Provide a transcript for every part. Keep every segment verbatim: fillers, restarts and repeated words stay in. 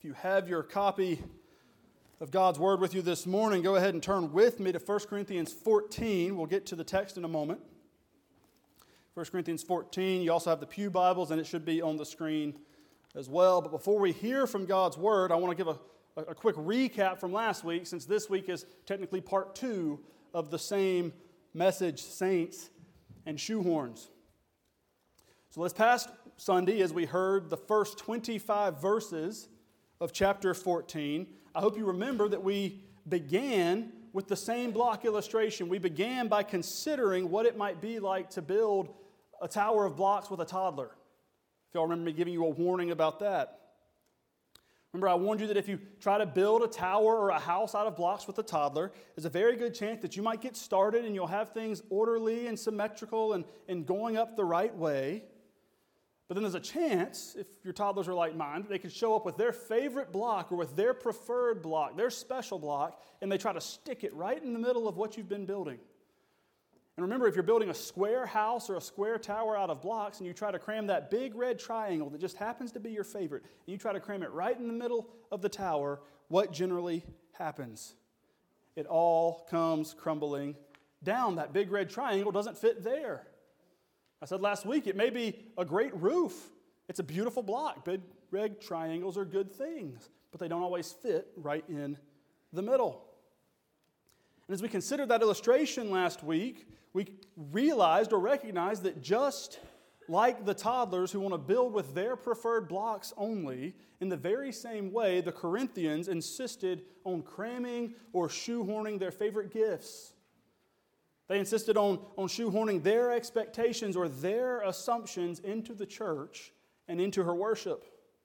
you have your copy of God's Word with you this morning, go ahead and turn with me to First Corinthians fourteen. We'll get to the text in a moment. First Corinthians fourteen, you also have the Pew Bibles, and it should be on the screen as well. But before we hear from God's Word, I want to give a, a quick recap from last week, since this week is technically part two of the same message, Saints and Shoehorns. So this past Sunday, as we heard the first twenty-five verses of chapter fourteen, I hope you remember that we began with the same block illustration. We began by considering what it might be like to build a tower of blocks with a toddler. If y'all remember me giving you a warning about that. Remember, I warned you that if you try to build a tower or a house out of blocks with a toddler, there's a very good chance that you might get started and you'll have things orderly and symmetrical and, and going up the right way. But then there's a chance, if your toddlers are like mine, that they could show up with their favorite block or with their preferred block, their special block, and they try to stick it right in the middle of what you've been building. And remember, if you're building a square house or a square tower out of blocks and you try to cram that big red triangle that just happens to be your favorite, and you try to cram it right in the middle of the tower, what generally happens? It all comes crumbling down. That big red triangle doesn't fit there. I said last week, it may be a great roof. It's a beautiful block. Big red triangles are good things, but they don't always fit right in the middle. And as we considered that illustration last week, we realized or recognized that just like the toddlers who want to build with their preferred blocks only, in the very same way, the Corinthians insisted on cramming or shoehorning their favorite gifts. They insisted on, on shoehorning their expectations or their assumptions into the church and into her worship.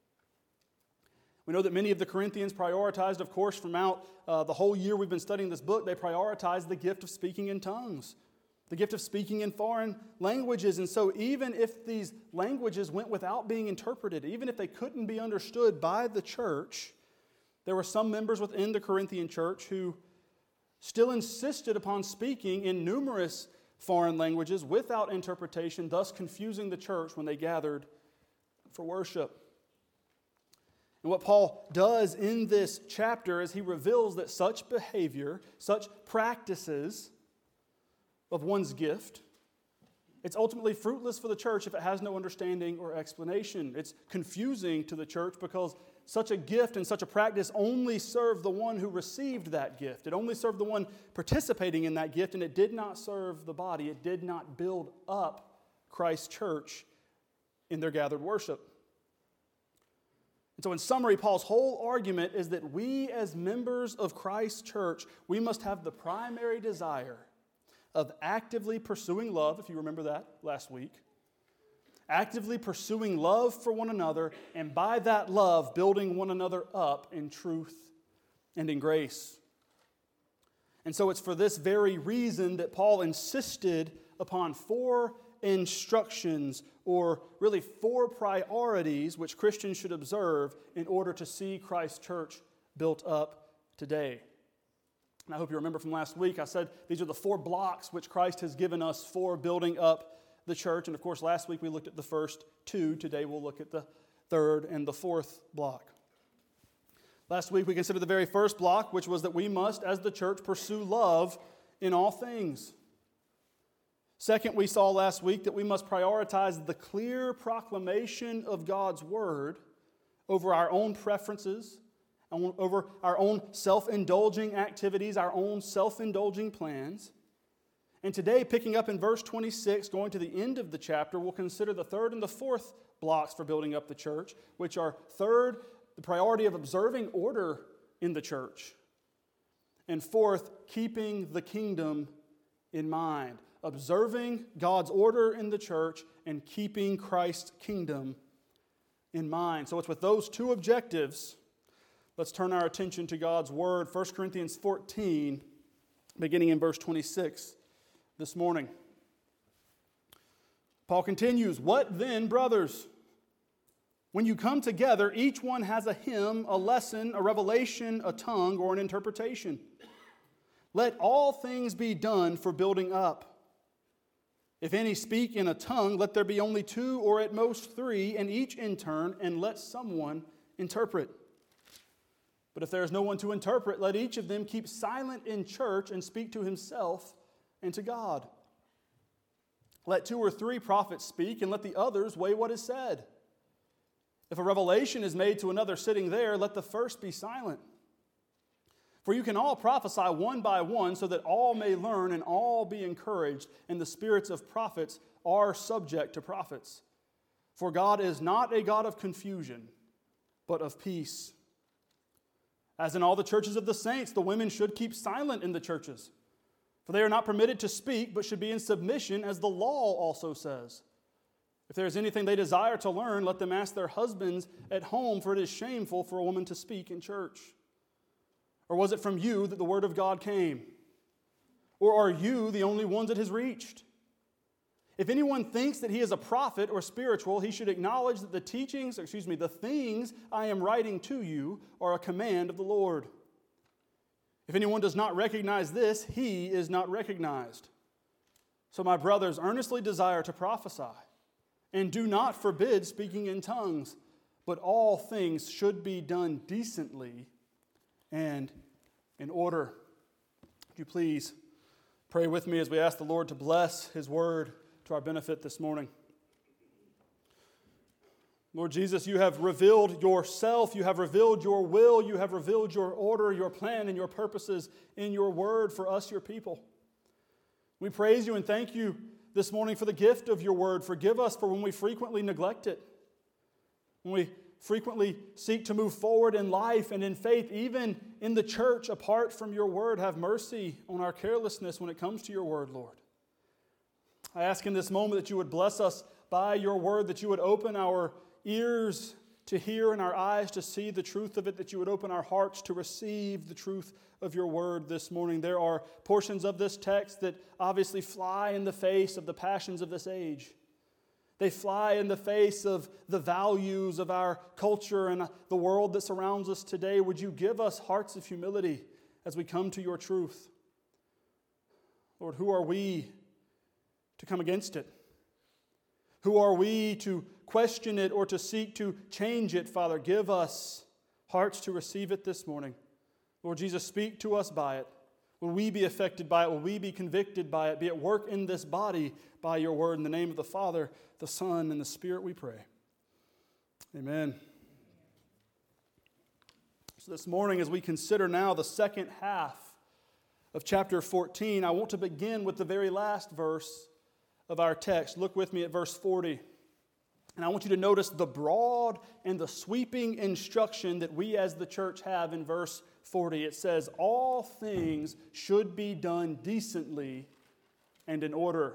We know that many of the Corinthians prioritized, of course, throughout uh, the whole year we've been studying this book, they prioritized the gift of speaking in tongues, the gift of speaking in foreign languages. And so even if these languages went without being interpreted, even if they couldn't be understood by the church, there were some members within the Corinthian church who still insisted upon speaking in numerous foreign languages without interpretation, thus confusing the church when they gathered for worship. And what Paul does in this chapter is he reveals that such behavior, such practices of one's gift, it's ultimately fruitless for the church if it has no understanding or explanation. It's confusing to the church because such a gift and such a practice only served the one who received that gift. It only served the one participating in that gift, and it did not serve the body. It did not build up Christ's church in their gathered worship. And so in summary, Paul's whole argument is that we as members of Christ's church, we must have the primary desire of actively pursuing love, if you remember that last week, actively pursuing love for one another, and by that love, building one another up in truth and in grace. And so it's for this very reason that Paul insisted upon four instructions, or really four priorities, which Christians should observe in order to see Christ's church built up today. And I hope you remember from last week, I said these are the four blocks which Christ has given us for building up the church. And of course, last week we looked at the first two. Today we'll look at the third and the fourth block. Last week we considered the very first block, which was that we must, as the church, pursue love in all things. Second, we saw last week that we must prioritize the clear proclamation of God's word over our own preferences, over our own self-indulging activities, our own self-indulging plans. And today, picking up in verse twenty-six, going to the end of the chapter, we'll consider the third and the fourth blocks for building up the church, which are third, the priority of observing order in the church, and fourth, keeping the kingdom in mind. Observing God's order in the church and keeping Christ's kingdom in mind. So it's with those two objectives, let's turn our attention to God's word. First Corinthians fourteen, beginning in verse twenty-six. This morning. Paul continues, "What then, brothers? When you come together, each one has a hymn, a lesson, a revelation, a tongue, or an interpretation. Let all things be done for building up. If any speak in a tongue, let there be only two or at most three, and each in turn, and let someone interpret. But if there is no one to interpret, let each of them keep silent in church and speak to himself and to God. Let two or three prophets speak, and let the others weigh what is said. If a revelation is made to another sitting there, let the first be silent. For you can all prophesy one by one, so that all may learn and all be encouraged, and the spirits of prophets are subject to prophets. For God is not a God of confusion, but of peace. As in all the churches of the saints, the women should keep silent in the churches. For they are not permitted to speak, but should be in submission, as the law also says. If there is anything they desire to learn, let them ask their husbands at home, for it is shameful for a woman to speak in church. Or was it from you that the word of God came? Or are you the only ones it has reached? If anyone thinks that he is a prophet or spiritual, he should acknowledge that the teachings, excuse me, the things I am writing to you are a command of the Lord. If anyone does not recognize this, he is not recognized. So my brothers, earnestly desire to prophesy, and do not forbid speaking in tongues, but all things should be done decently and in order. Would you please pray with me as we ask the Lord to bless His word to our benefit this morning. Lord Jesus, you have revealed yourself, you have revealed your will, you have revealed your order, your plan, and your purposes in your word for us, your people. We praise you and thank you this morning for the gift of your word. Forgive us for when we frequently neglect it, when we frequently seek to move forward in life and in faith, even in the church apart from your word. Have mercy on our carelessness when it comes to your word, Lord. I ask in this moment that you would bless us by your word, that you would open our ears to hear and our eyes to see the truth of it, that you would open our hearts to receive the truth of your word this morning. There are portions of this text that obviously fly in the face of the passions of this age. They fly in the face of the values of our culture and the world that surrounds us today. Would you give us hearts of humility as we come to your truth? Lord, who are we to come against it? Who are we to question it or to seek to change it, Father? Give us hearts to receive it this morning. Lord Jesus, speak to us by it. Will we be affected by it? Will we be convicted by it? Be at work in this body by your word. In the name of the Father, the Son, and the Spirit we pray. Amen. So this morning, as we consider now the second half of chapter fourteen, I want to begin with the very last verse of our text. Look with me at verse forty. And I want you to notice the broad and the sweeping instruction that we as the church have in verse forty. It says, all things should be done decently and in order.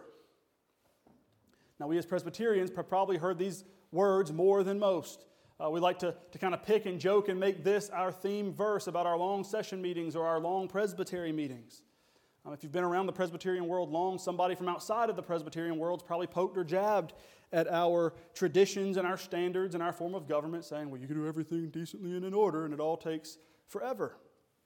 Now, we as Presbyterians have probably heard these words more than most. Uh, we like to, to kind of pick and joke and make this our theme verse about our long session meetings or our long presbytery meetings. Um, if you've been around the Presbyterian world long, somebody from outside of the Presbyterian world's probably poked or jabbed at our traditions and our standards and our form of government, saying, well, you can do everything decently and in order, and it all takes forever.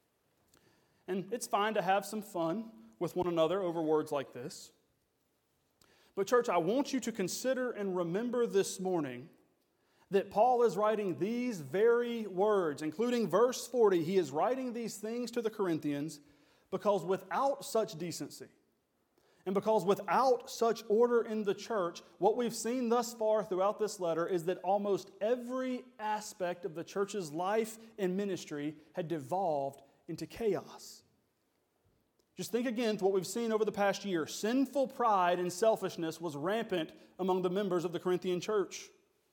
And it's fine to have some fun with one another over words like this. But church, I want you to consider and remember this morning that Paul is writing these very words, including verse forty. He is writing these things to the Corinthians because without such decency, and because without such order in the church, what we've seen thus far throughout this letter is that almost every aspect of the church's life and ministry had devolved into chaos. Just think again to what we've seen over the past year. Sinful pride and selfishness was rampant among the members of the Corinthian church.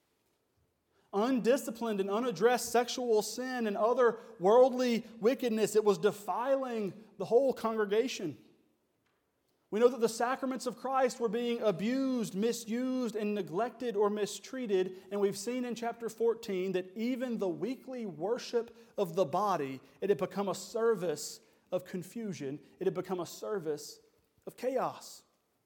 Undisciplined and unaddressed sexual sin and other worldly wickedness, it was defiling the whole congregation. We know that the sacraments of Christ were being abused, misused, and neglected or mistreated. And we've seen in chapter fourteen that even the weekly worship of the body, it had become a service of confusion. It had become a service of chaos.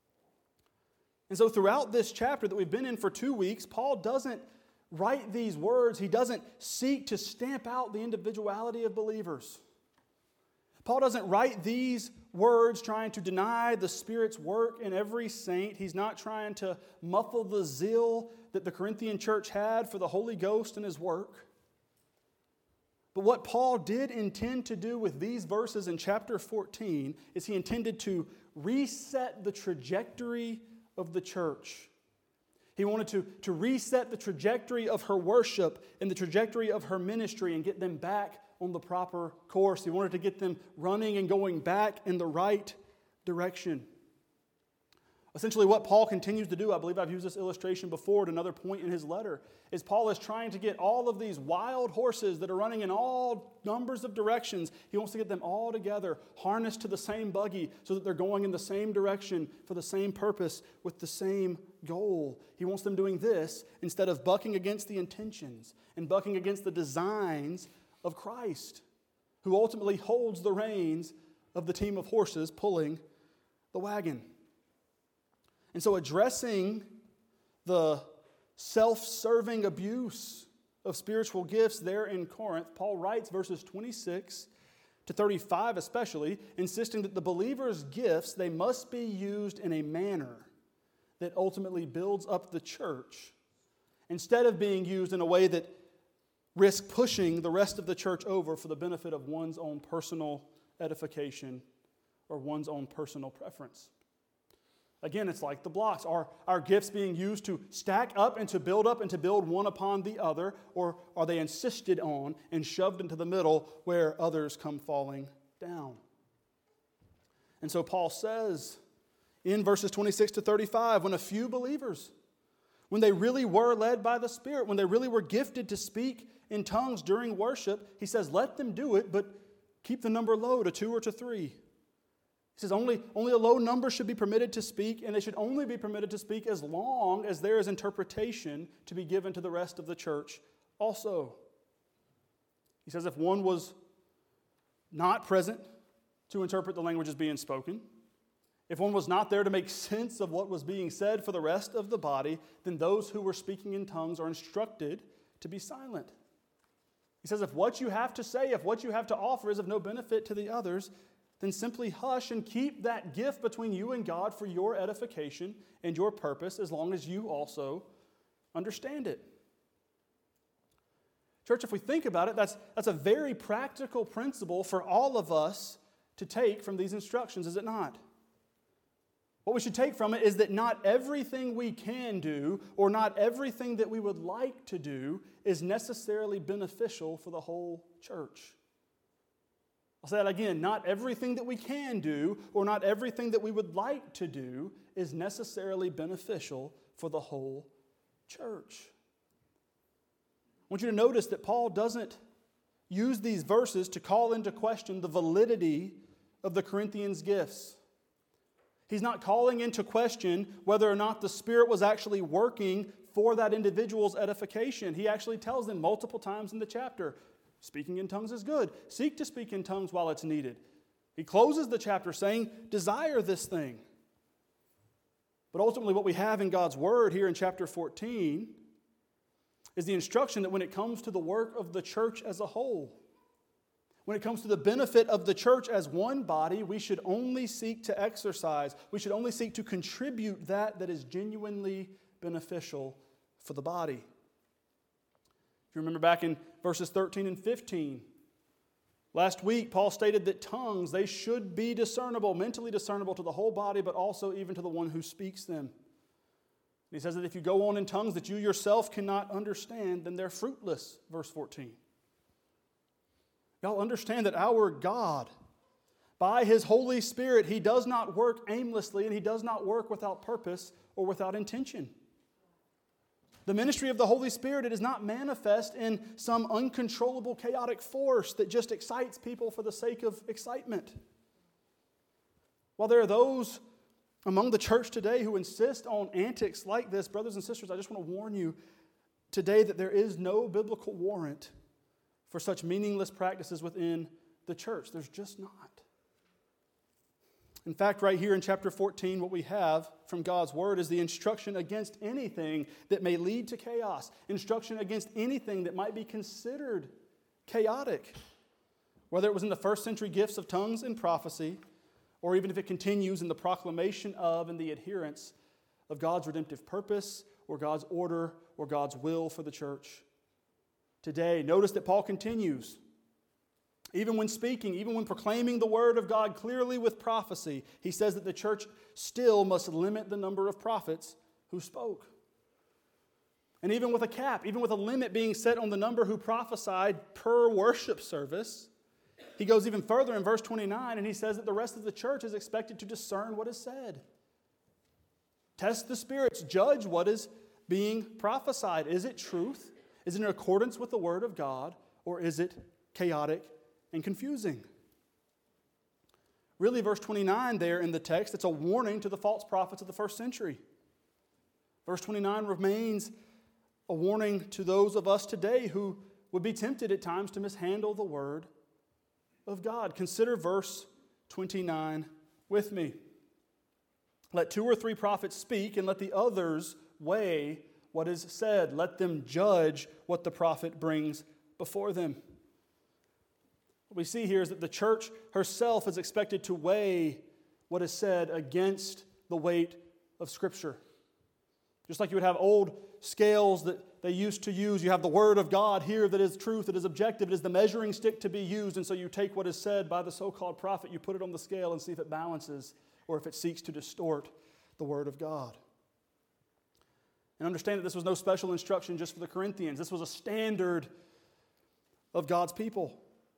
And so throughout this chapter that we've been in for two weeks, Paul doesn't write these words. He doesn't seek to stamp out the individuality of believers. Paul doesn't write these words trying to deny the Spirit's work in every saint. He's not trying to muffle the zeal that the Corinthian church had for the Holy Ghost and His work. But what Paul did intend to do with these verses in chapter fourteen is he intended to reset the trajectory of the church. He wanted to, to reset the trajectory of her worship and the trajectory of her ministry and get them back on the proper course. He wanted to get them running and going back in the right direction. Essentially, what Paul continues to do, I believe I've used this illustration before at another point in his letter, is Paul is trying to get all of these wild horses that are running in all numbers of directions. He wants to get them all together, harnessed to the same buggy so that they're going in the same direction for the same purpose with the same goal. He wants them doing this instead of bucking against the intentions and bucking against the designs of Christ, who ultimately holds the reins of the team of horses pulling the wagon. And so addressing the self-serving abuse of spiritual gifts there in Corinth, Paul writes verses twenty-six to thirty-five especially, insisting that the believer's gifts, they must be used in a manner that ultimately builds up the church, instead of being used in a way that risks pushing the rest of the church over for the benefit of one's own personal edification or one's own personal preference. Again, it's like the blocks. Are our gifts being used to stack up and to build up and to build one upon the other, or are they insisted on and shoved into the middle where others come falling down? And so Paul says in verses twenty-six to thirty-five, when a few believers, when they really were led by the Spirit, when they really were gifted to speak in tongues during worship, he says, let them do it, but keep the number low to two or to three. He says only, only a low number should be permitted to speak, and they should only be permitted to speak as long as there is interpretation to be given to the rest of the church also. He says if one was not present to interpret the languages being spoken, if one was not there to make sense of what was being said for the rest of the body, then those who were speaking in tongues are instructed to be silent. He says if what you have to say, if what you have to offer is of no benefit to the others, then simply hush and keep that gift between you and God for your edification and your purpose, as long as you also understand it. Church, if we think about it, that's, that's a very practical principle for all of us to take from these instructions, is it not? What we should take from it is that not everything we can do or not everything that we would like to do is necessarily beneficial for the whole church. I'll say that again. Not everything that we can do or not everything that we would like to do is necessarily beneficial for the whole church. I want you to notice that Paul doesn't use these verses to call into question the validity of the Corinthians' gifts. He's not calling into question whether or not the Spirit was actually working for that individual's edification. He actually tells them multiple times in the chapter, speaking in tongues is good. Seek to speak in tongues while it's needed. He closes the chapter saying, desire this thing. But ultimately what we have in God's Word here in chapter fourteen is the instruction that when it comes to the work of the church as a whole, when it comes to the benefit of the church as one body, we should only seek to exercise, we should only seek to contribute that that is genuinely beneficial for the body. If you remember back in verses thirteen and fifteen, last week Paul stated that tongues, they should be discernible, mentally discernible to the whole body, but also even to the one who speaks them. And he says that if you go on in tongues that you yourself cannot understand, then they're fruitless, verse fourteen. Y'all understand that our God, by His Holy Spirit, He does not work aimlessly and He does not work without purpose or without intention. The ministry of the Holy Spirit, it is not manifest in some uncontrollable chaotic force that just excites people for the sake of excitement. While there are those among the church today who insist on antics like this, brothers and sisters, I just want to warn you today that there is no biblical warrant for such meaningless practices within the church. There's just not. In fact, right here in chapter fourteen, what we have from God's Word is the instruction against anything that may lead to chaos, instruction against anything that might be considered chaotic, whether it was in the first century gifts of tongues and prophecy, or even if it continues in the proclamation of and the adherence of God's redemptive purpose or God's order or God's will for the church. Today, notice that Paul continues Even when speaking, even when proclaiming the word of God clearly with prophecy, he says that the church still must limit the number of prophets who spoke. And even with a cap, even with a limit being set on the number who prophesied per worship service, he goes even further in verse twenty-nine and he says that the rest of the church is expected to discern what is said. Test the spirits, judge what is being prophesied. Is it truth? Is it in accordance with the word of God? Or is it chaotic and confusing? Really, verse twenty-nine there in the text, it's a warning to the false prophets of the first century. Verse twenty-nine remains a warning to those of us today who would be tempted at times to mishandle the word of God. Consider verse twenty-nine with me. Let two or three prophets speak, and let the others weigh what is said. Let them judge what the prophet brings before them. What we see here is that the church herself is expected to weigh what is said against the weight of Scripture. Just like you would have old scales that they used to use, you have the Word of God here that is truth, that is objective, it is the measuring stick to be used, and so you take what is said by the so-called prophet, you put it on the scale and see if it balances or if it seeks to distort the Word of God. And understand that this was no special instruction just for the Corinthians. This was a standard of God's people.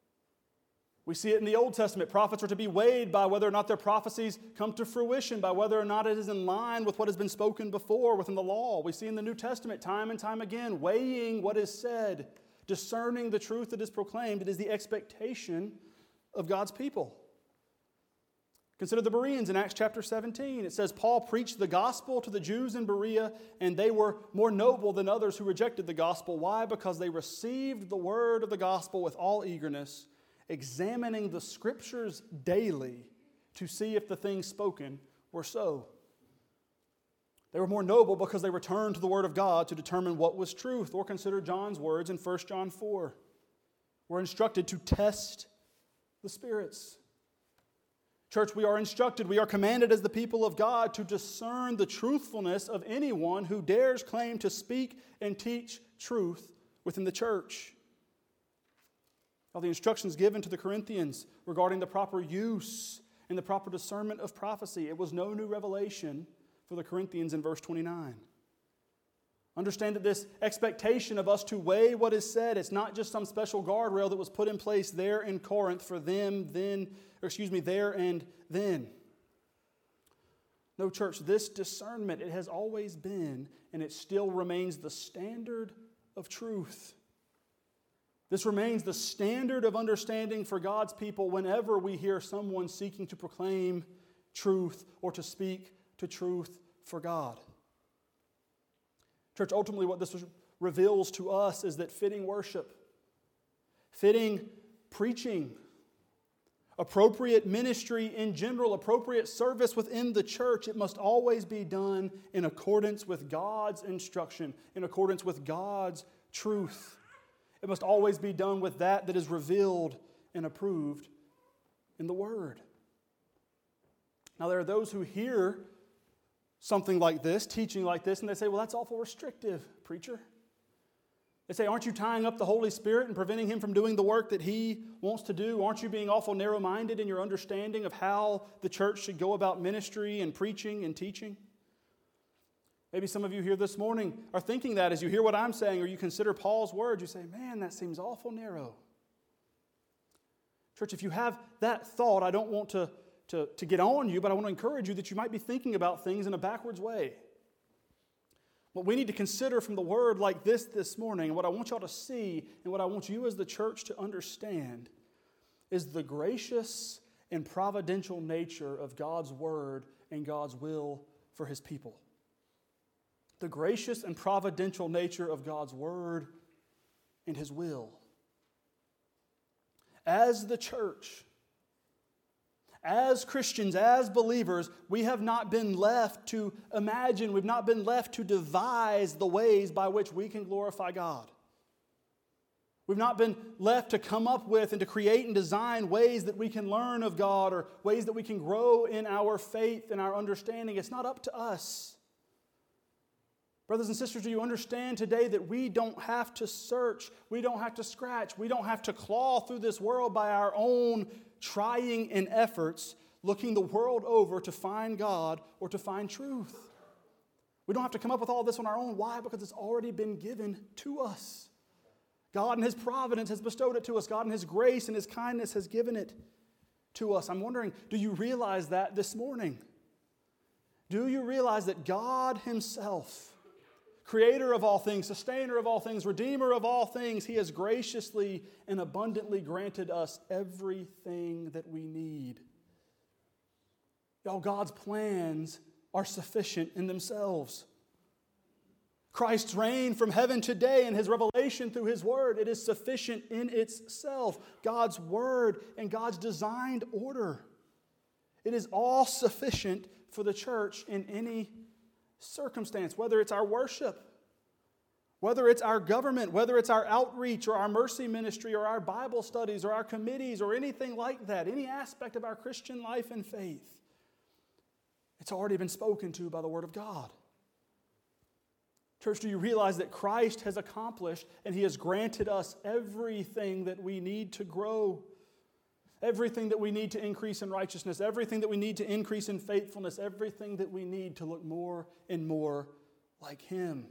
We see it in the Old Testament. Prophets are to be weighed by whether or not their prophecies come to fruition, by whether or not it is in line with what has been spoken before within the law. We see in the New Testament time and time again, weighing what is said, discerning the truth that is proclaimed. It is the expectation of God's people. Consider the Bereans in Acts chapter seventeen. It says, Paul preached the gospel to the Jews in Berea, and they were more noble than others who rejected the gospel. Why? Because they received the word of the gospel with all eagerness, examining the Scriptures daily to see if the things spoken were so. They were more noble because they returned to the Word of God to determine what was truth. Or consider John's words in First John four. We're instructed to test the spirits. Church, we are instructed, we are commanded as the people of God to discern the truthfulness of anyone who dares claim to speak and teach truth within the church. All the instructions given to the Corinthians regarding the proper use and the proper discernment of prophecy, it was no new revelation for the Corinthians in verse twenty-nine. Understand that this expectation of us to weigh what is said, it's not just some special guardrail that was put in place there in Corinth for them then, or excuse me, there and then. No, church, this discernment, it has always been and it still remains the standard of truth. This remains the standard of understanding for God's people whenever we hear someone seeking to proclaim truth or to speak to truth for God. Church, ultimately what this reveals to us is that fitting worship, fitting preaching, appropriate ministry in general, appropriate service within the church, it must always be done in accordance with God's instruction, in accordance with God's truth. It must always be done with that that is revealed and approved in the Word. Now, there are those who hear something like this, teaching like this, and they say, well, that's awful restrictive, preacher. They say, aren't you tying up the Holy Spirit and preventing Him from doing the work that He wants to do? Aren't you being awful narrow-minded in your understanding of how the church should go about ministry and preaching and teaching? Maybe some of you here this morning are thinking that as you hear what I'm saying or you consider Paul's words, you say, man, that seems awful narrow. Church, if you have that thought, I don't want to To, to get on you, but I want to encourage you that you might be thinking about things in a backwards way. What we need to consider from the Word like this this morning, and what I want y'all to see, and what I want you as the church to understand, is the gracious and providential nature of God's Word and God's will for His people. The gracious and providential nature of God's Word and His will. As the church, as Christians, as believers, we have not been left to imagine, we've not been left to devise the ways by which we can glorify God. We've not been left to come up with and to create and design ways that we can learn of God or ways that we can grow in our faith and our understanding. It's not up to us. Brothers and sisters, do you understand today that we don't have to search, we don't have to scratch, we don't have to claw through this world by our own trying and efforts, looking the world over to find God or to find truth? We don't have to come up with all this on our own. Why? Because it's already been given to us. God in His providence has bestowed it to us. God in His grace and His kindness has given it to us. I'm wondering, do you realize that this morning? Do you realize that God Himself, Creator of all things, Sustainer of all things, Redeemer of all things, He has graciously and abundantly granted us everything that we need? Y'all, God's plans are sufficient in themselves. Christ's reign from heaven today and His revelation through His Word, it is sufficient in itself. God's Word and God's designed order, it is all sufficient for the church in any circumstance, whether it's our worship, whether it's our government, whether it's our outreach or our mercy ministry or our Bible studies or our committees or anything like that, any aspect of our Christian life and faith. It's already been spoken to by the Word of God. Church, do you realize that Christ has accomplished and He has granted us everything that we need to grow? Everything that we need to increase in righteousness, everything that we need to increase in faithfulness, everything that we need to look more and more like Him.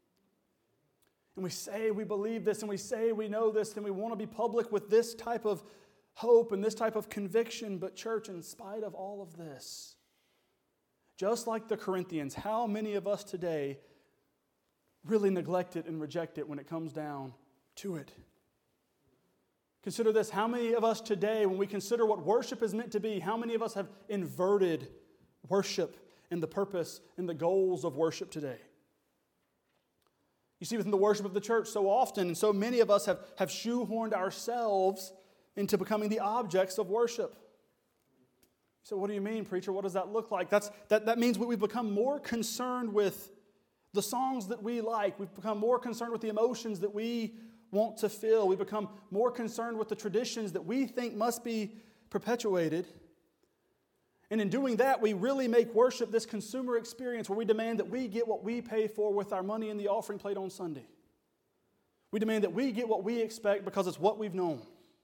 And we say we believe this and we say we know this and we want to be public with this type of hope and this type of conviction. But church, in spite of all of this, just like the Corinthians, how many of us today really neglect it and reject it when it comes down to it? Consider this. How many of us today, when we consider what worship is meant to be, how many of us have inverted worship and the purpose and the goals of worship today? You see, within the worship of the church, so often and so many of us have, have shoehorned ourselves into becoming the objects of worship. So what do you mean, preacher? What does that look like? That's, that, that means we've become more concerned with the songs that we like. We've become more concerned with the emotions that we want to feel. We become more concerned with the traditions that we think must be perpetuated. And in doing that, we really make worship this consumer experience where we demand that we get what we pay for with our money in the offering plate on Sunday. We demand that we get what we expect because it's what we've known.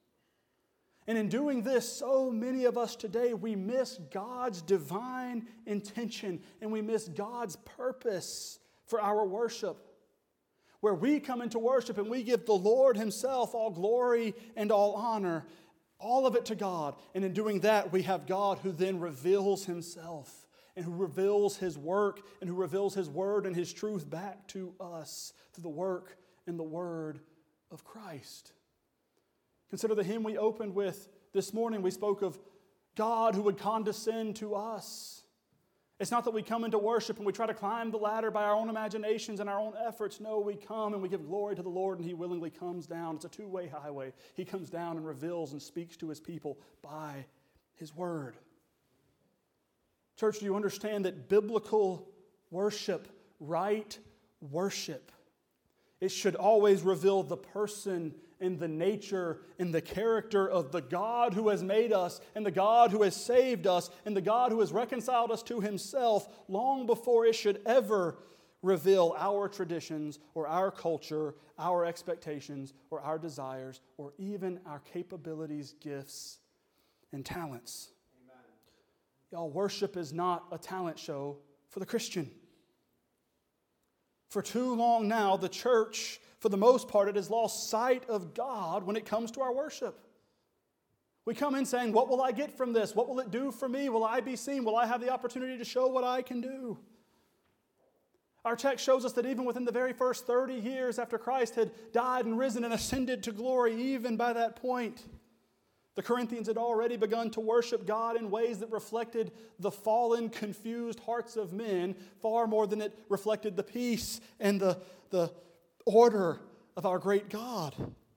And in doing this, so many of us today, we miss God's divine intention and we miss God's purpose for our worship. Where we come into worship and we give the Lord Himself all glory and all honor, all of it to God. And in doing that, we have God who then reveals Himself and who reveals His work and who reveals His word and His truth back to us through the work and the word of Christ. Consider the hymn we opened with this morning. We spoke of God who would condescend to us. It's not that we come into worship and we try to climb the ladder by our own imaginations and our own efforts. No, we come and we give glory to the Lord and He willingly comes down. It's a two-way highway. He comes down and reveals and speaks to His people by His word. Church, do you understand that biblical worship, right worship, it should always reveal the person and the nature and the character of the God who has made us and the God who has saved us and the God who has reconciled us to Himself long before it should ever reveal our traditions or our culture, our expectations or our desires or even our capabilities, gifts, and talents. Amen. Y'all, worship is not a talent show for the Christian. For too long now, the church, for the most part, it has lost sight of God when it comes to our worship. We come in saying, what will I get from this? What will it do for me? Will I be seen? Will I have the opportunity to show what I can do? Our text shows us that even within the very first thirty years after Christ had died and risen and ascended to glory, even by that point, the Corinthians had already begun to worship God in ways that reflected the fallen, confused hearts of men far more than it reflected the peace and the, the order of our great God.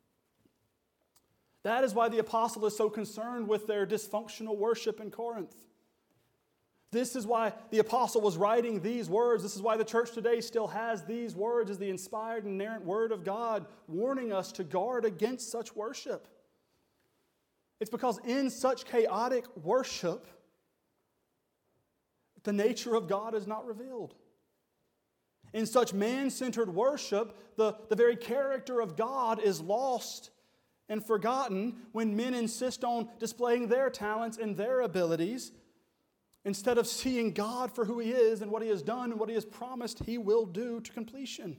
That is why the apostle is so concerned with their dysfunctional worship in Corinth. This is why the apostle was writing these words. This is why the church today still has these words as the inspired and inerrant word of God, warning us to guard against such worship. It's because in such chaotic worship, the nature of God is not revealed. In such man-centered worship, the, the very character of God is lost and forgotten when men insist on displaying their talents and their abilities instead of seeing God for who He is and what He has done and what He has promised He will do to completion.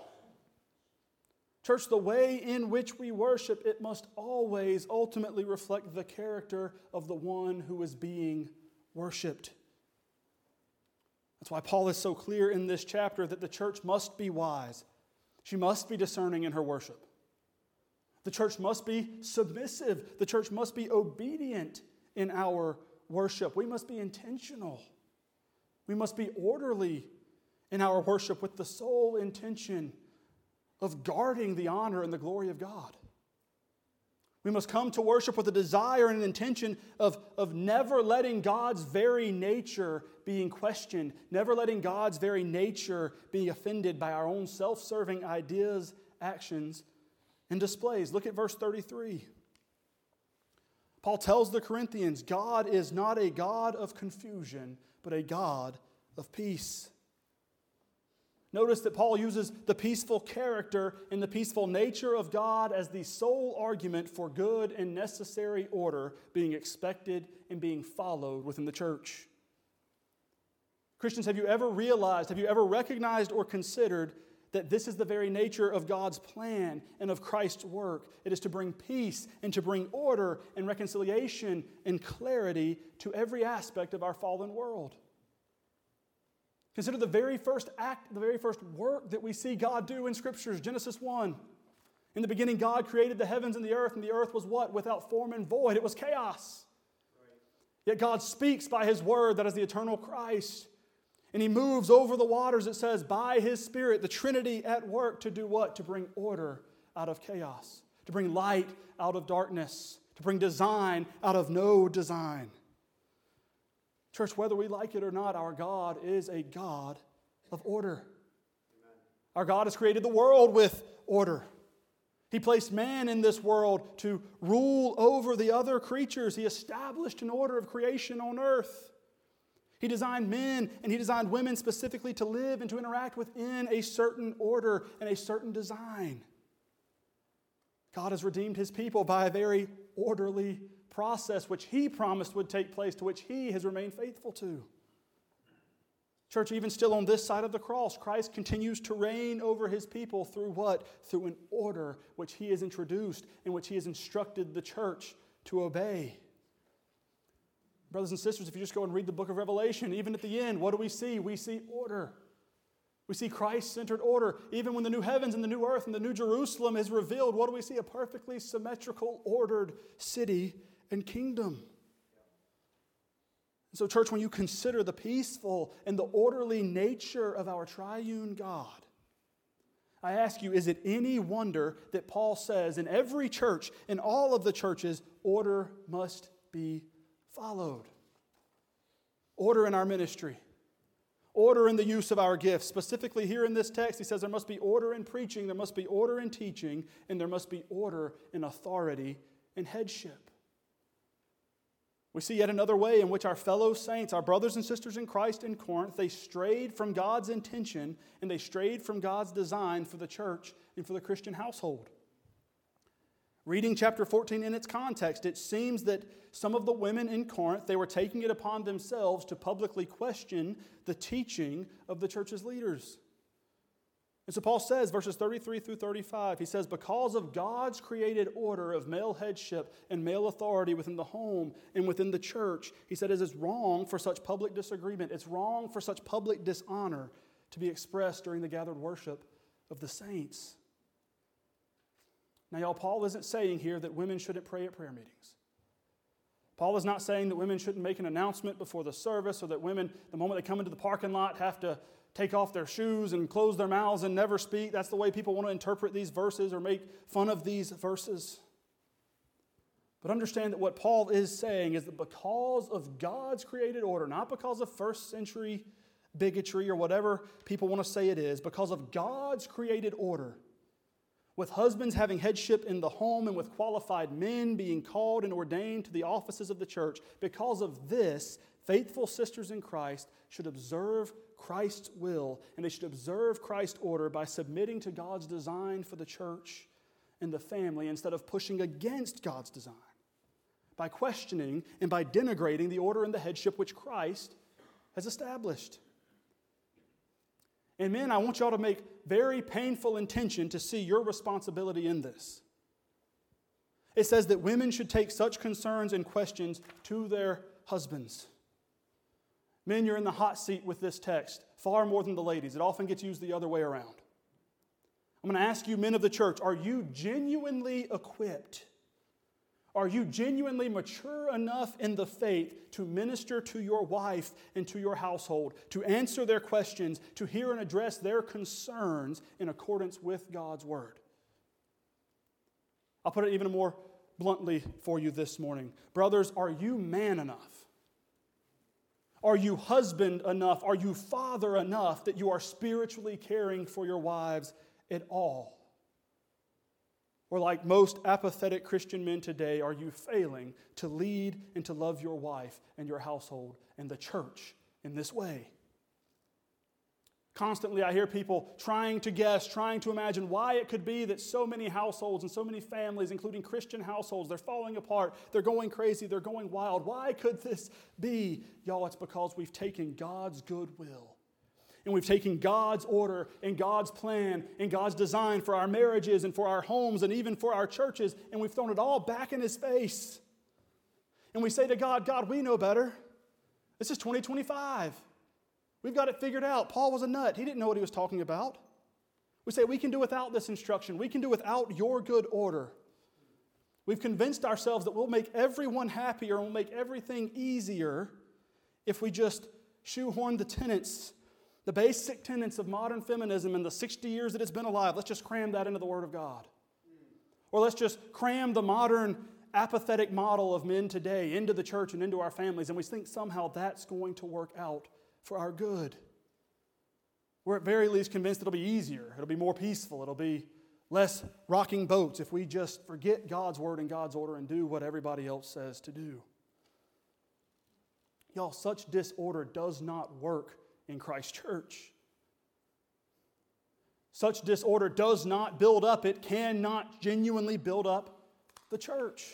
Church, the way in which we worship, it must always ultimately reflect the character of the one who is being worshiped. That's why Paul is so clear in this chapter that the church must be wise. She must be discerning in her worship. The church must be submissive. The church must be obedient in our worship. We must be intentional. We must be orderly in our worship with the sole intention of guarding the honor and the glory of God. We must come to worship with a desire and an intention of, of never letting God's very nature being questioned, never letting God's very nature be offended by our own self-serving ideas, actions, and displays. Look at verse thirty-three. Paul tells the Corinthians, God is not a God of confusion, but a God of peace. Notice that Paul uses the peaceful character and the peaceful nature of God as the sole argument for good and necessary order being expected and being followed within the church. Christians, have you ever realized, have you ever recognized or considered that this is the very nature of God's plan and of Christ's work? It is to bring peace and to bring order and reconciliation and clarity to every aspect of our fallen world. Consider the very first act, the very first work that we see God do in Scriptures. Genesis one. In the beginning, God created the heavens and the earth, and the earth was what? Without form and void. It was chaos. Right. Yet God speaks by His word, that is the eternal Christ. And He moves over the waters, it says, by His Spirit, the Trinity at work to do what? To bring order out of chaos. To bring light out of darkness. To bring design out of no design. Church, whether we like it or not, our God is a God of order. Amen. Our God has created the world with order. He placed man in this world to rule over the other creatures. He established an order of creation on earth. He designed men and He designed women specifically to live and to interact within a certain order and a certain design. God has redeemed His people by a very orderly process which He promised would take place, to which He has remained faithful to. Church, even still on this side of the cross, Christ continues to reign over His people through what? Through an order which He has introduced and which He has instructed the church to obey. Brothers and sisters, if you just go and read the book of Revelation, even at the end, what do we see? We see order. We see Christ-centered order. Even when the new heavens and the new earth and the new Jerusalem is revealed, what do we see? A perfectly symmetrical, ordered city and kingdom. So, church, when you consider the peaceful and the orderly nature of our triune God, I ask you, is it any wonder that Paul says in every church, in all of the churches, order must be followed? Order in our ministry. Order in the use of our gifts. Specifically here in this text, he says there must be order in preaching, there must be order in teaching, and there must be order in authority and headship. We see yet another way in which our fellow saints, our brothers and sisters in Christ in Corinth, they strayed from God's intention and they strayed from God's design for the church and for the Christian household. Reading chapter fourteen in its context, it seems that some of the women in Corinth, they were taking it upon themselves to publicly question the teaching of the church's leaders. And so Paul says, verses thirty-three through thirty-five, he says, because of God's created order of male headship and male authority within the home and within the church, he said it is wrong for such public disagreement. It's wrong for such public dishonor to be expressed during the gathered worship of the saints. Now, y'all, Paul isn't saying here that women shouldn't pray at prayer meetings. Paul is not saying that women shouldn't make an announcement before the service, or that women, the moment they come into the parking lot, have to take off their shoes and close their mouths and never speak. That's the way people want to interpret these verses or make fun of these verses. But understand that what Paul is saying is that because of God's created order, not because of first century bigotry or whatever people want to say it is, because of God's created order, with husbands having headship in the home and with qualified men being called and ordained to the offices of the church. Because of this, faithful sisters in Christ should observe Christ's will, and they should observe Christ's order by submitting to God's design for the church and the family instead of pushing against God's design, by questioning and by denigrating the order and the headship which Christ has established. And men, I want y'all to make very painful intention to see your responsibility in this. It says that women should take such concerns and questions to their husbands. Men, you're in the hot seat with this text, far more than the ladies. It often gets used the other way around. I'm going to ask you, men of the church, are you genuinely equipped? Are you genuinely mature enough in the faith to minister to your wife and to your household, to answer their questions, to hear and address their concerns in accordance with God's word? I'll put it even more bluntly for you this morning. Brothers, are you man enough? Are you husband enough? Are you father enough that you are spiritually caring for your wives at all? Or like most apathetic Christian men today, are you failing to lead and to love your wife and your household and the church in this way? Constantly I hear people trying to guess, trying to imagine why it could be that so many households and so many families, including Christian households, they're falling apart, they're going crazy, they're going wild. Why could this be? Y'all, it's because we've taken God's good will and we've taken God's order and God's plan and God's design for our marriages and for our homes and even for our churches, and we've thrown it all back in His face. And we say to God, God, we know better. This is twenty twenty-five. We've got it figured out. Paul was a nut. He didn't know what he was talking about. We say we can do without this instruction. We can do without your good order. We've convinced ourselves that we'll make everyone happier and we'll make everything easier if we just shoehorn the tenets, the basic tenets of modern feminism in the sixty years that it's been alive. Let's just cram that into the Word of God. Or let's just cram the modern apathetic model of men today into the church and into our families, and we think somehow that's going to work out for our good. We're at very least convinced it'll be easier, it'll be more peaceful, it'll be less rocking boats if we just forget God's word and God's order and do what everybody else says to do. Y'all, such disorder does not work in Christ's church. Such disorder does not build up, it cannot genuinely build up the church.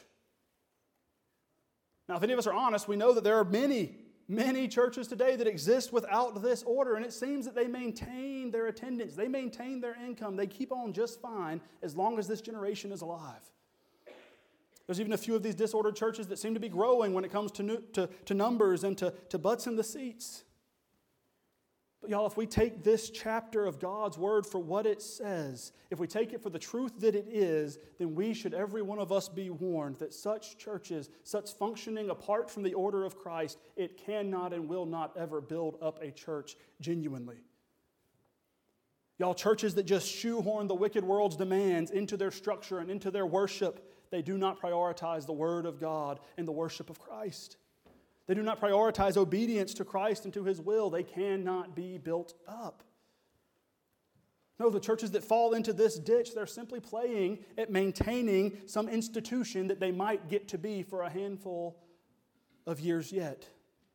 Now, if any of us are honest, we know that there are many Many churches today that exist without this order, and it seems that they maintain their attendance, they maintain their income, they keep on just fine as long as this generation is alive. There's even a few of these disordered churches that seem to be growing when it comes to, new, to, to numbers and to, to butts in the seats. But y'all, if we take this chapter of God's Word for what it says, if we take it for the truth that it is, then we should, every one of us, be warned that such churches, such functioning apart from the order of Christ, it cannot and will not ever build up a church genuinely. Y'all, churches that just shoehorn the wicked world's demands into their structure and into their worship, they do not prioritize the Word of God and the worship of Christ. They do not prioritize obedience to Christ and to His will. They cannot be built up. No, the churches that fall into this ditch, they're simply playing at maintaining some institution that they might get to be for a handful of years yet.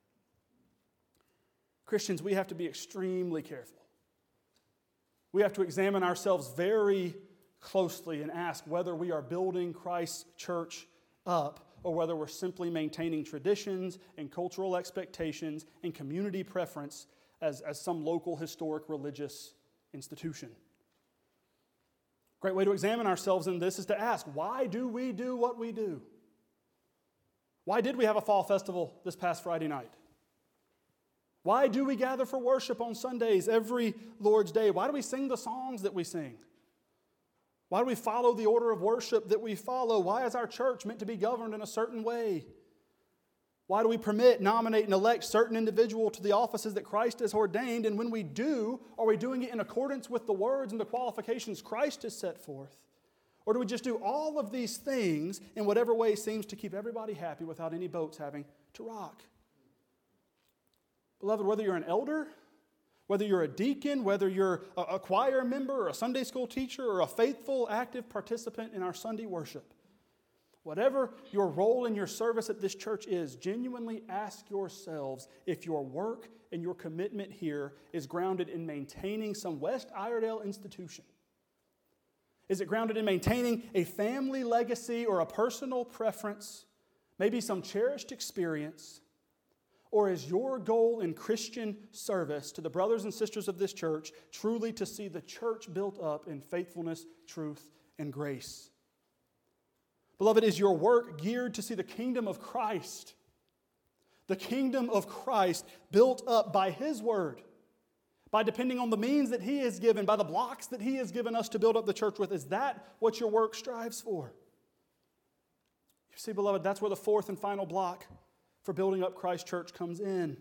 Christians, we have to be extremely careful. We have to examine ourselves very closely and ask whether we are building Christ's church up or whether we're simply maintaining traditions and cultural expectations and community preference as, as some local historic religious institution. Great way to examine ourselves in this is to ask, why do we do what we do? Why did we have a fall festival this past Friday night? Why do we gather for worship on Sundays every Lord's Day? Why do we sing the songs that we sing? Why do we follow the order of worship that we follow? Why is our church meant to be governed in a certain way? Why do we permit, nominate, and elect certain individuals to the offices that Christ has ordained? And when we do, are we doing it in accordance with the words and the qualifications Christ has set forth? Or do we just do all of these things in whatever way seems to keep everybody happy without any boats having to rock? Beloved, whether you're an elder, Whether you're a deacon, whether you're a choir member or a Sunday school teacher or a faithful, active participant in our Sunday worship, whatever your role in your service at this church is, genuinely ask yourselves if your work and your commitment here is grounded in maintaining some West Iredale institution. Is it grounded in maintaining a family legacy or a personal preference, maybe some cherished experience? Or is your goal in Christian service to the brothers and sisters of this church truly to see the church built up in faithfulness, truth, and grace? Beloved, is your work geared to see the kingdom of Christ, the kingdom of Christ built up by His word, by depending on the means that He has given, by the blocks that He has given us to build up the church with? Is that what your work strives for? You see, beloved, that's where the fourth and final block for building up Christ Church comes in.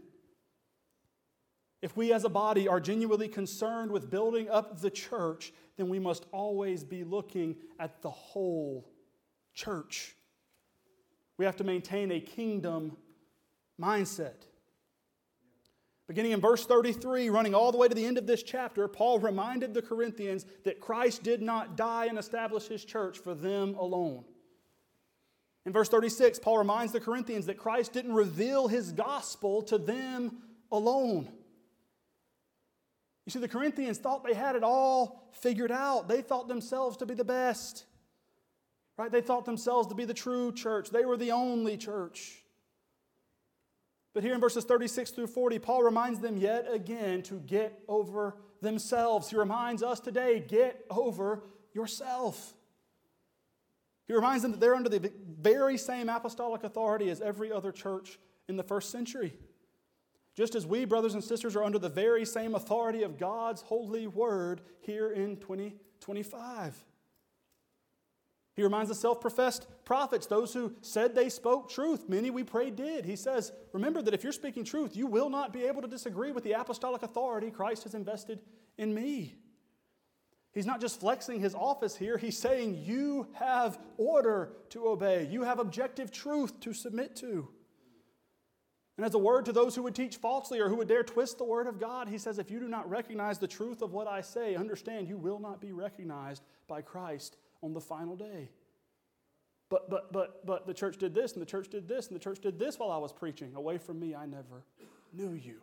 If we as a body are genuinely concerned with building up the church, then we must always be looking at the whole church. We have to maintain a kingdom mindset. Beginning in verse thirty-three, running all the way to the end of this chapter, Paul reminded the Corinthians that Christ did not die and establish His church for them alone. In verse thirty-six, Paul reminds the Corinthians that Christ didn't reveal His gospel to them alone. You see, the Corinthians thought they had it all figured out. They thought themselves to be the best. Right? They thought themselves to be the true church. They were the only church. But here in verses thirty-six through forty, Paul reminds them yet again to get over themselves. He reminds us today, get over yourself. He reminds them that they're under the very same apostolic authority as every other church in the first century. Just as we, brothers and sisters, are under the very same authority of God's holy word here in twenty twenty-five. He reminds the self-professed prophets, those who said they spoke truth. Many, we pray, did. He says, remember that if you're speaking truth, you will not be able to disagree with the apostolic authority Christ has invested in me. He's not just flexing His office here. He's saying you have order to obey. You have objective truth to submit to. And as a word to those who would teach falsely or who would dare twist the word of God, He says, if you do not recognize the truth of what I say, understand you will not be recognized by Christ on the final day. But, but, but, but the church did this, and the church did this, and the church did this while I was preaching. Away from me, I never knew you.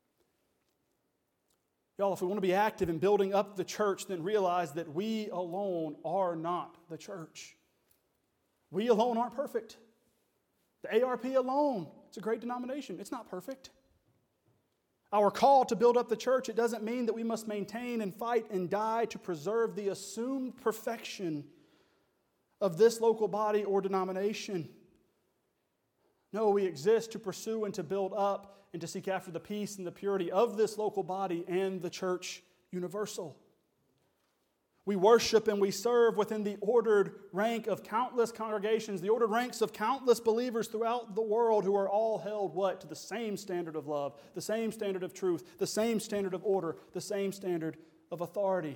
Y'all, if we want to be active in building up the church, then realize that we alone are not the church. We alone aren't perfect. The A R P alone, it's a great denomination. It's not perfect. Our call to build up the church, it doesn't mean that we must maintain and fight and die to preserve the assumed perfection of this local body or denomination. No, we exist to pursue and to build up and to seek after the peace and the purity of this local body and the church universal. We worship and we serve within the ordered rank of countless congregations, the ordered ranks of countless believers throughout the world who are all held what? To the same standard of love, the same standard of truth, the same standard of order, the same standard of authority.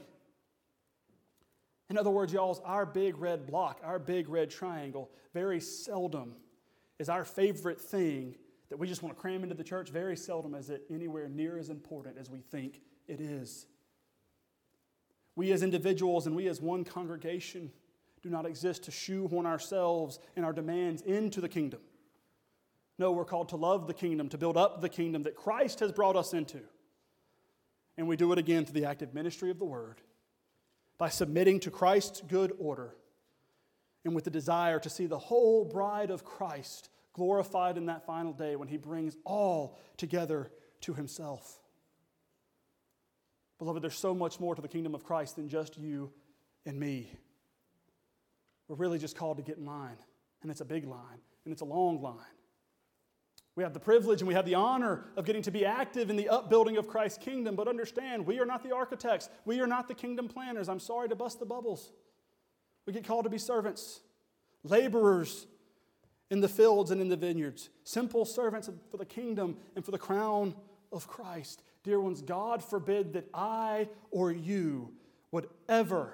In other words, y'all, our big red block, our big red triangle, very seldom is our favorite thing that we just want to cram into the church. Very seldom is it anywhere near as important as we think it is. We as individuals and we as one congregation do not exist to shoehorn ourselves and our demands into the kingdom. No, we're called to love the kingdom, to build up the kingdom that Christ has brought us into. And we do it again through the active ministry of the word, by submitting to Christ's good order, and with the desire to see the whole bride of Christ glorified in that final day when He brings all together to Himself. Beloved, there's so much more to the kingdom of Christ than just you and me. We're really just called to get in line, and it's a big line, and it's a long line. We have the privilege and we have the honor of getting to be active in the upbuilding of Christ's kingdom, but understand, we are not the architects. We are not the kingdom planners. I'm sorry to bust the bubbles. We get called to be servants, laborers in the fields and in the vineyards, simple servants for the kingdom and for the crown of Christ. Dear ones, God forbid that I or you would ever,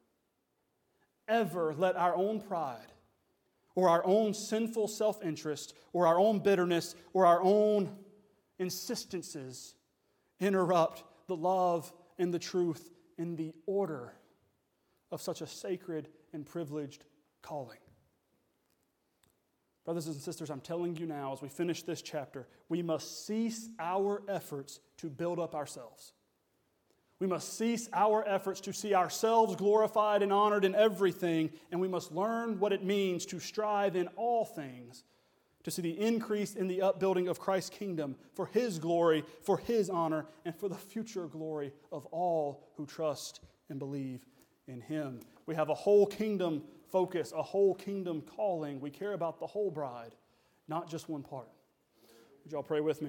ever let our own pride or our own sinful self-interest or our own bitterness or our own insistences interrupt the love and the truth and the order of such a sacred and privileged calling. Brothers and sisters, I'm telling you now, as we finish this chapter, we must cease our efforts to build up ourselves. We must cease our efforts to see ourselves glorified and honored in everything, and we must learn what it means to strive in all things to see the increase in the upbuilding of Christ's kingdom for His glory, for His honor, and for the future glory of all who trust and believe in Him. We have a whole kingdom focus, a whole kingdom calling. We care about the whole bride, not just one part. Would y'all pray with me?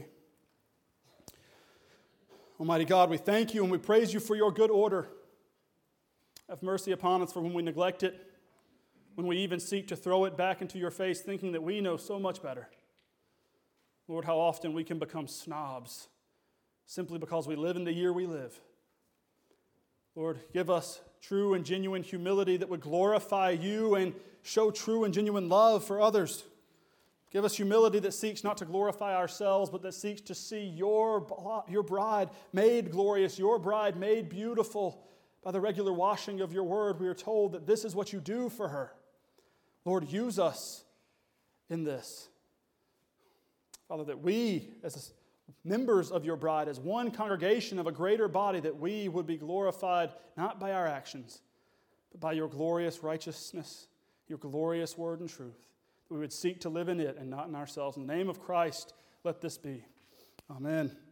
Almighty God, we thank you and we praise you for your good order. Have mercy upon us for when we neglect it, when we even seek to throw it back into your face, thinking that we know so much better. Lord, how often we can become snobs simply because we live in the year we live. Lord, give us true and genuine humility that would glorify you and show true and genuine love for others. Give us humility that seeks not to glorify ourselves, but that seeks to see your, your bride made glorious, your bride made beautiful by the regular washing of your word. We are told that this is what you do for her. Lord, use us in this. Father, that we, as members of your bride, as one congregation of a greater body, that we would be glorified not by our actions, but by your glorious righteousness, your glorious word and truth. That we would seek to live in it and not in ourselves. In the name of Christ, let this be. Amen.